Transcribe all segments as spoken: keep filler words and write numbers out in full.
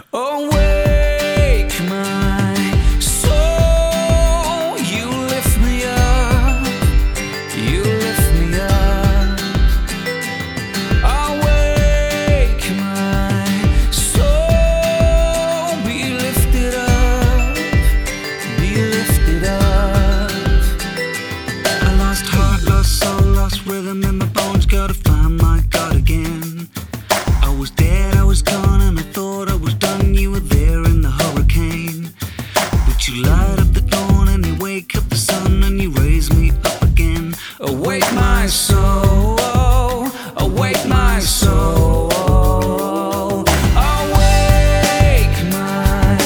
Awake my soul, you lift me up, you lift me up. Awake my soul, be lifted up, be lifted up. I lost heart, lost soul, lost rhythm in my bones, gotta find my God again. I was dead, I was gone, and I thought I was done. You were there in the hurricane, but you light up the dawn and you wake up the sun and you raise me up again. Awake my soul, awake my soul. Awake my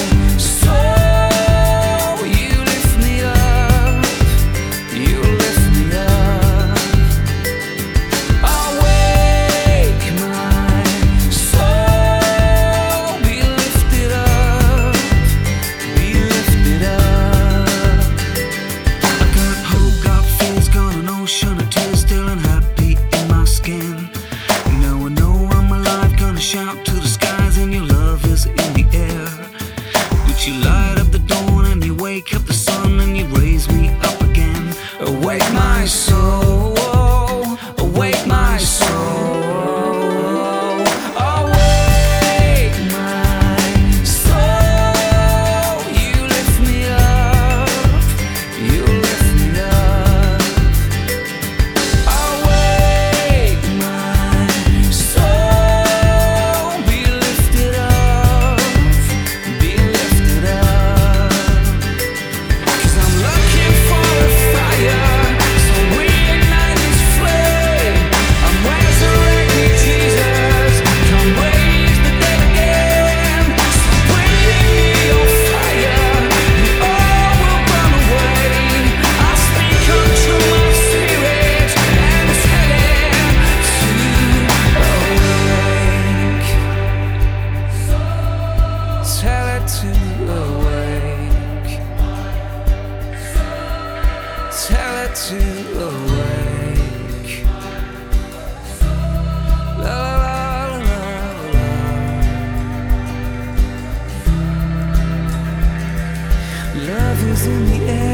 soul, you lift me up, you lift me up. Awake my soul, be lifted up, be lifted up. I got hope, got fears, got an ocean of tears, still unhappy in my skin. Now I know I'm alive, gonna shout to the skies, and your love is in the air. But you light up the dawn and you wake up the sun and you raise me up again. Awake my soul, awake my soul. Awake my soul, you lift me up, you lift me up. Awake my soul, be lifted up, be lifted up. 'Cause I'm looking for a fire, so reignite this flame. I'm resurrecting Jesus, come raise the dead again. So bring me your fire, and all will burn away. I speak unto my spirit and tell it to awake. Tell it to awake. Tell it to awake. La la la la la. Love is in the air.